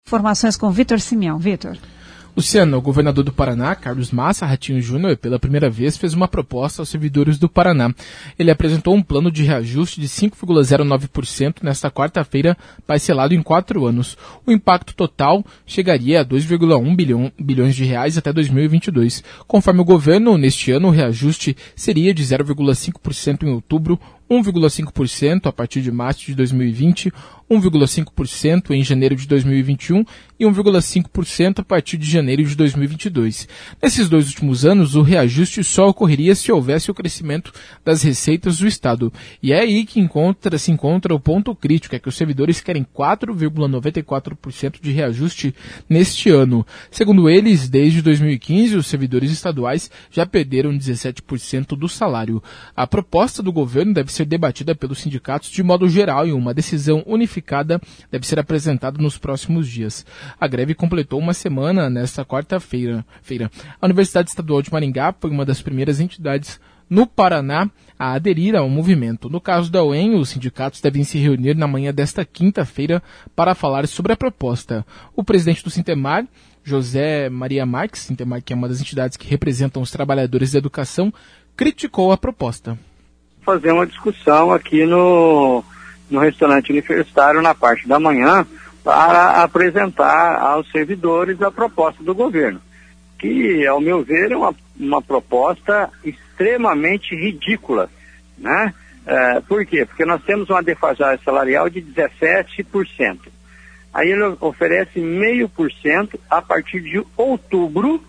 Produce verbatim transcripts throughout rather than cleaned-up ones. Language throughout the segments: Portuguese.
Informações com Vitor Simeão. Vitor. Luciano, o governador do Paraná, Carlos Massa Ratinho Júnior, pela primeira vez fez uma proposta aos servidores do Paraná. Ele apresentou um plano de reajuste de cinco vírgula zero nove por cento nesta quarta-feira, parcelado em quatro anos. O impacto total chegaria a dois vírgula um bilhões de reais até dois mil e vinte e dois. Conforme o governo, neste ano o reajuste seria de zero vírgula cinco por cento em outubro, um vírgula cinco por cento a partir de março de dois mil e vinte, um vírgula cinco por cento em janeiro de dois mil e vinte e um e um vírgula cinco por cento a partir de janeiro de dois mil e vinte e dois. Nesses dois últimos anos, o reajuste só ocorreria se houvesse o crescimento das receitas do Estado. E é aí que encontra, se encontra o ponto crítico, é que os servidores querem quatro vírgula noventa e quatro por cento de reajuste neste ano. Segundo eles, desde dois mil e quinze, os servidores estaduais já perderam dezessete por cento do salário. A proposta do governo deve ser debatida pelos sindicatos de modo geral e uma decisão unificada deve ser apresentada nos próximos dias. A greve completou uma semana nesta quarta-feira. Feira. A Universidade Estadual de Maringá foi uma das primeiras entidades no Paraná a aderir ao movimento. No caso da U E M, os sindicatos devem se reunir na manhã desta quinta-feira para falar sobre a proposta. O presidente do Sintemar, José Maria Marques, Sintemar, que é uma das entidades que representam os trabalhadores da educação, criticou a proposta. Fazer uma discussão aqui no, no restaurante universitário na parte da manhã para apresentar aos servidores a proposta do governo, que, ao meu ver, é uma, uma proposta extremamente ridícula, né? É, por quê? Porque nós temos uma defasagem salarial de dezessete por cento. Aí ele oferece meio por cento a partir de outubro.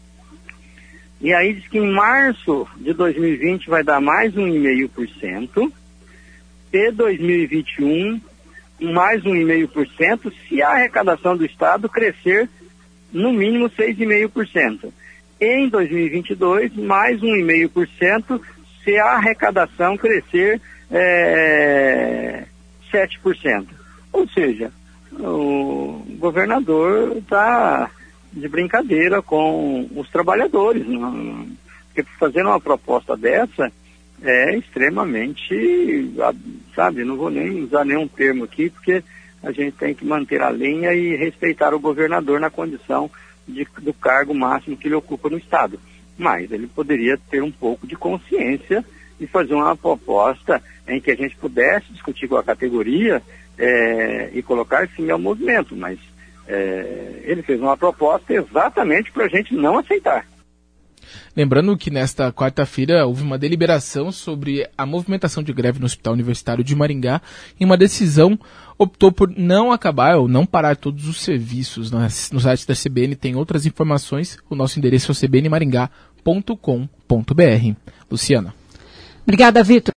E aí diz que em março de dois mil e vinte vai dar mais um vírgula cinco por cento, e dois mil e vinte e um mais um vírgula cinco por cento se a arrecadação do Estado crescer no mínimo seis vírgula cinco por cento. Em dois mil e vinte e dois, mais um vírgula cinco por cento se a arrecadação crescer é, sete por cento. Ou seja, o governador está de brincadeira com os trabalhadores, não? Porque fazendo uma proposta dessa é extremamente, sabe, não vou nem usar nenhum termo aqui, porque a gente tem que manter a linha e respeitar o governador na condição de, do cargo máximo que ele ocupa no Estado. Mas ele poderia ter um pouco de consciência e fazer uma proposta em que a gente pudesse discutir com a categoria é, e colocar sim ao movimento, mas É, ele fez uma proposta exatamente para a gente não aceitar. Lembrando que nesta quarta-feira houve uma deliberação sobre a movimentação de greve no Hospital Universitário de Maringá e uma decisão optou por não acabar ou não parar todos os serviços. No site da C B N tem outras informações, o nosso endereço é c b n maringá ponto com ponto b r. Luciana. Obrigada, Vitor.